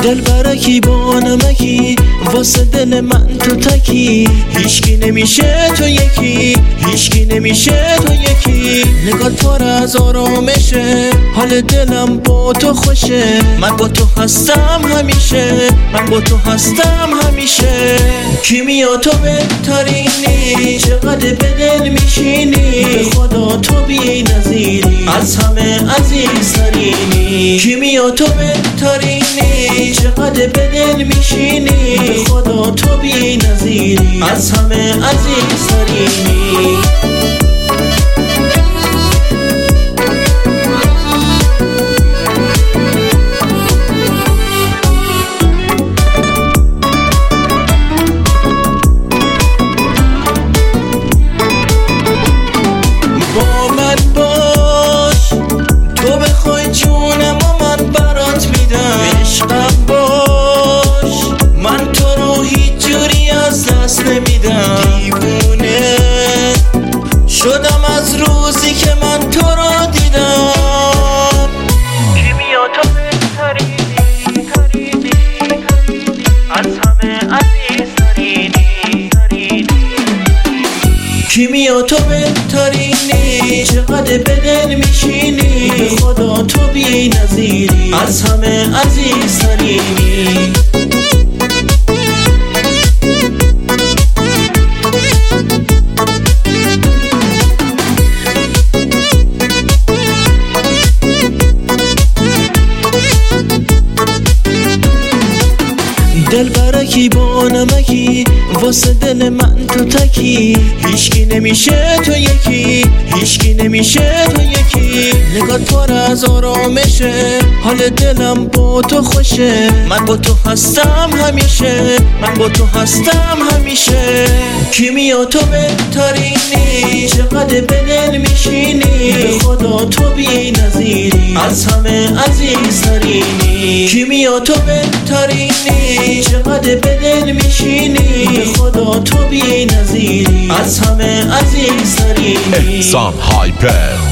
دل برکی با نمکی واسه دل من تو تکی، هیچکی نمیشه تو یکی، هیچکی نمیشه تو یکی. نگاه پر از آرامشه، حال دلم با تو خوشه. من با تو هستم همیشه، من با تو هستم همیشه. کیمیا تو بهترینی، چقدر به دل میشینی، به خدا تو بی نظیری، از همه عزیزترینی. کیمیا تو بهترینی، چقدر به دل میشینی، به خدا تو بی نظیری، از همه عزیزترینی. با من باش، تو بخوای جونم و من برات میدم. عشقم باش، من تو رو هیچ جوری از دست نمیدم. دیوونه شدم از روزی که من تو رو دیدم. کیمیا تو بهترینی، از همه عزیزترینی. کیمیا تو بهترینی، چقدر به دل میشینی، به خدا تو بی نظیری، از همه عزیزترینی. دل برکی با نمکی واسه دل من تو تکی، هیچکی نمیشه تو یکی، هیچکی نمیشه تو یکی. نگاه پر از آرامشه، حال دلم با تو خوشه. من با تو هستم همیشه، من با تو هستم همیشه. کیمیا تو بهترینی، چقدر به دل میشینی، به خدا تو بی نظیری، از همه عزیزترینی. کیمیا تو بهترینی، چقدر به دل میشینی، به خدا تو بی نظیری، از همه عزیزترینی. احسان هایپر